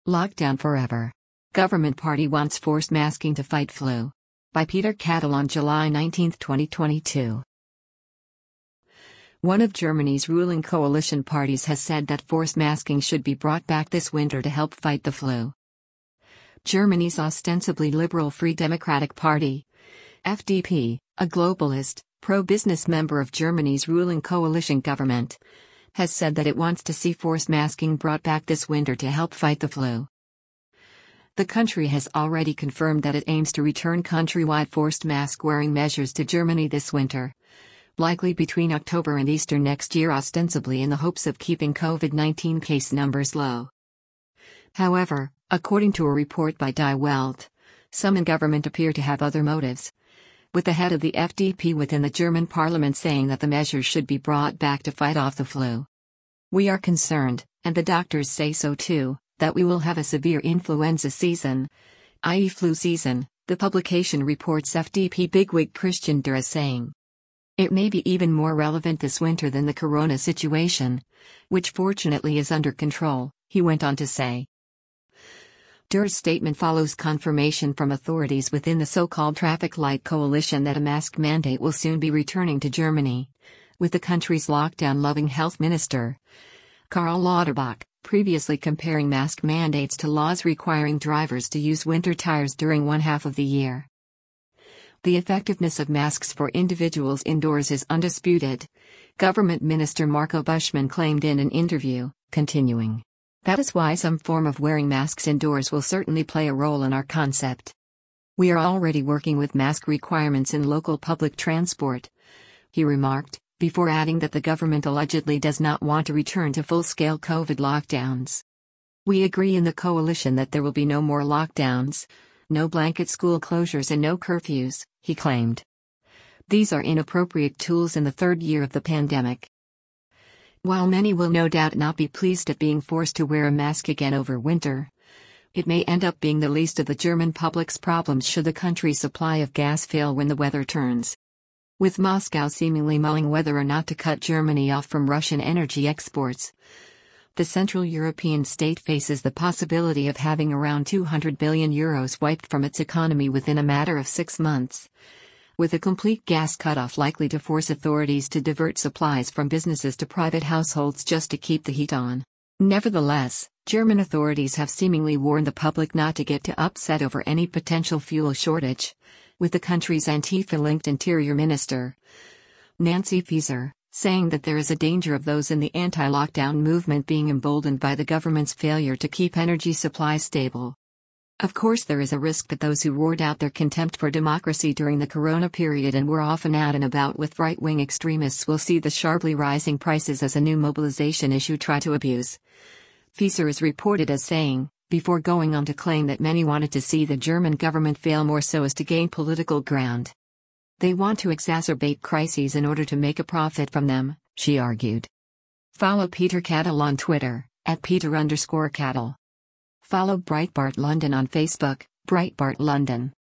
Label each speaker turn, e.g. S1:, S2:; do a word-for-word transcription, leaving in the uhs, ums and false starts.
S1: Lockdown forever. Government party wants forced masking to fight flu. By Peter Cattle on July nineteenth, twenty twenty-two. One of Germany's ruling coalition parties has said that forced masking should be brought back this winter to help fight the flu. Germany's ostensibly liberal Free Democratic Party, F D P, a globalist, pro-business member of Germany's ruling coalition government, has said that it wants to see forced masking brought back this winter to help fight the flu. The country has already confirmed that it aims to return countrywide forced mask-wearing measures to Germany this winter, likely between October and Easter next year, ostensibly in the hopes of keeping COVID nineteen case numbers low. However, according to a report by Die Welt, some in government appear to have other motives, with the head of the F D P within the German parliament saying that the measures should be brought back to fight off the flu. "We are concerned, and the doctors say so too, that we will have a severe influenza season, that is flu season," the publication reports F D P bigwig Christian Dürr as saying. "It may be even more relevant this winter than the corona situation, which fortunately is under control," he went on to say. Dürr's statement follows confirmation from authorities within the so-called traffic light coalition that a mask mandate will soon be returning to Germany, with the country's lockdown-loving health minister, Karl Lauterbach, previously comparing mask mandates to laws requiring drivers to use winter tires during one half of the year. The effectiveness of masks for individuals indoors is undisputed, Government Minister Marco Buschmann claimed in an interview, continuing. "That is why some form of wearing masks indoors will certainly play a role in our concept. We are already working with mask requirements in local public transport," he remarked, before adding that the government allegedly does not want to return to full-scale COVID lockdowns. "We agree in the coalition that there will be no more lockdowns, no blanket school closures and no curfews," he claimed. "These are inappropriate tools in the third year of the pandemic." While many will no doubt not be pleased at being forced to wear a mask again over winter, it may end up being the least of the German public's problems should the country's supply of gas fail when the weather turns. With Moscow seemingly mulling whether or not to cut Germany off from Russian energy exports, the Central European state faces the possibility of having around two hundred billion euros wiped from its economy within a matter of six months. With a complete gas cutoff likely to force authorities to divert supplies from businesses to private households just to keep the heat on. Nevertheless, German authorities have seemingly warned the public not to get too upset over any potential fuel shortage, with the country's Antifa-linked Interior Minister, Nancy Faeser, saying that there is a danger of those in the anti-lockdown movement being emboldened by the government's failure to keep energy supplies stable. Of course, there is a risk that those who roared out their contempt for democracy during the corona period and were often out and about with right-wing extremists will see the sharply rising prices as a new mobilization issue try to abuse. Faeser is reported as saying, before going on to claim that many wanted to see the German government fail more so as to gain political ground. "They want to exacerbate crises in order to make a profit from them," she argued. Follow Peter Cattle on Twitter, at Peter underscore Cattle. Follow Breitbart London on Facebook, Breitbart London.